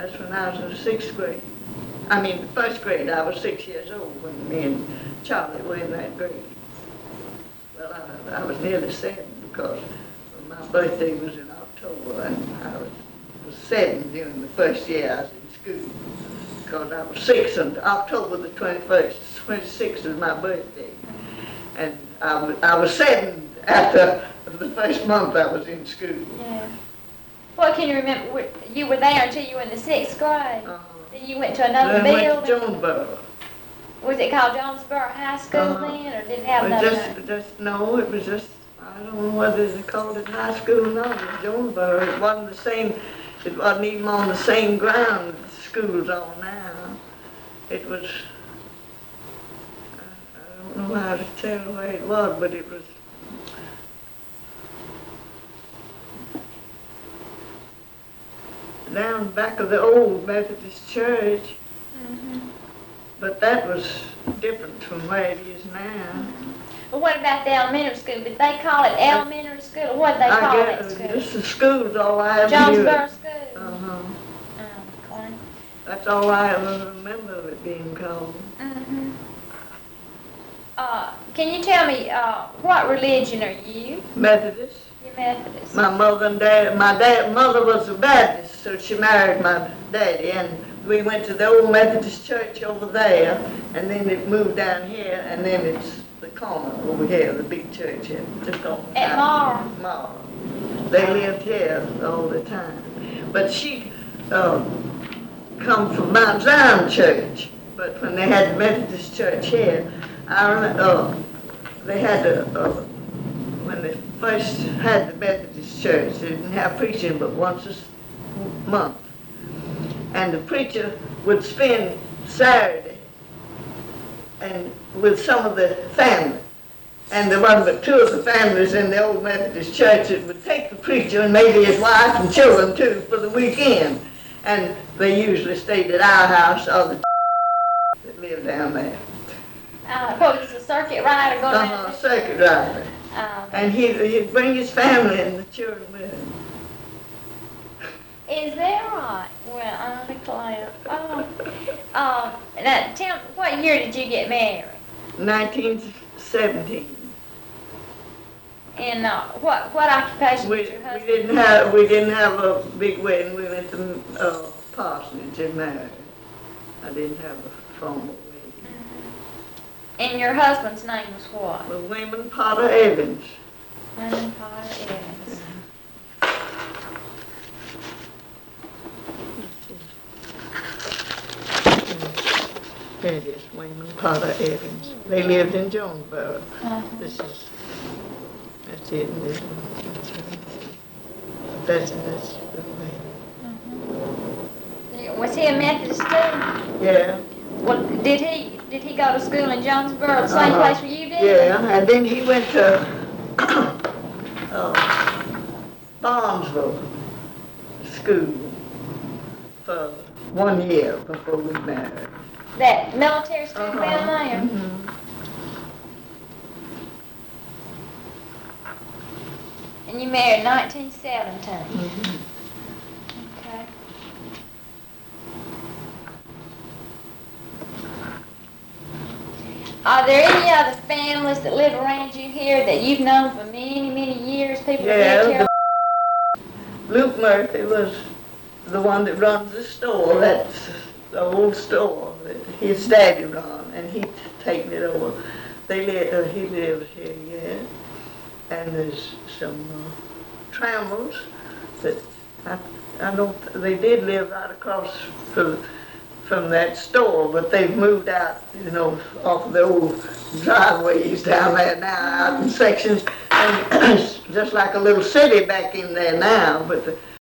That's when I was in the sixth grade. I mean, the first grade. I was 6 years old when me and Charlie were in that grade. Well, I was nearly 7 because my birthday was in October, and I was 7 during the first year I was in school. Because I was 6 on October the 21st. 26th is my birthday. And I was 7 after the first month I was in school. Yeah. Well, can you remember, you were there until you were in the 6th grade? Then you went to another building? I went to Jonesboro. Was it called Jonesboro High School then, or did it have another name? No, it was just, I don't know whether they called it high school or not. It was Jonesboro. It wasn't the same, it wasn't even on the same ground that the school's on now. It was, I don't know how to tell where it was, but it was down back of the old Methodist church. But that was different from where it is now. Well, what about the elementary school? Did they call it elementary school, or what did they call it? Just the school's all I ever knew. Jonesboro School? Okay. That's all I ever remember of it being called. Can you tell me, what religion are you? Methodist. You're Methodist. My mother and dad, mother was a Baptist, so she married my daddy, and we went to the old Methodist church over there, and then it moved down here, and then it's the corner over here, the big church here, just on at Mara. Mara. They lived here all the time. But she come from Mount Zion Church, but when they had the Methodist church here, I remember they had when they first had the Methodist church, they didn't have preaching but once a month. And the preacher would spend Saturday and with some of the family. And there wasn't but 2 of the families in the old Methodist church that would take the preacher and maybe his wife and children too for the weekend. And they usually stayed at our house or the that lived down there. What was the circuit rider going around? Circuit rider. And he'd bring his family and the children with him. Is that right? Well, I'm declare. Now, tell me, what year did you get married? 1917. And what occupation did your husband? We didn't have a big wedding. We went to parsonage and married. I didn't have a formal wedding. And your husband's name was what? Well, Wayman Potter Evans. Wayman Potter Evans. There it is, Wayman Potter Evans. They lived in Jonesboro. That's it. That's the way. Was he a Methodist too? Yeah. Well, did he go to school in Jonesboro, the same place where you did? Yeah, and then he went to Barnesville School for 1 year before we married. That military school down there? And you married in 1917? Okay. Are there any other families that live around you here that you've known for many, many years? People that lived here? Luke Murphy was the one that runs the store. That's the old store that his daddy run, and he'd taken it over. He lives here yet. And there's some Trammels that I don't. They did live right across from that store, but they've moved out, off the old driveways down there now, out in sections, and it's just like a little city back in there now. But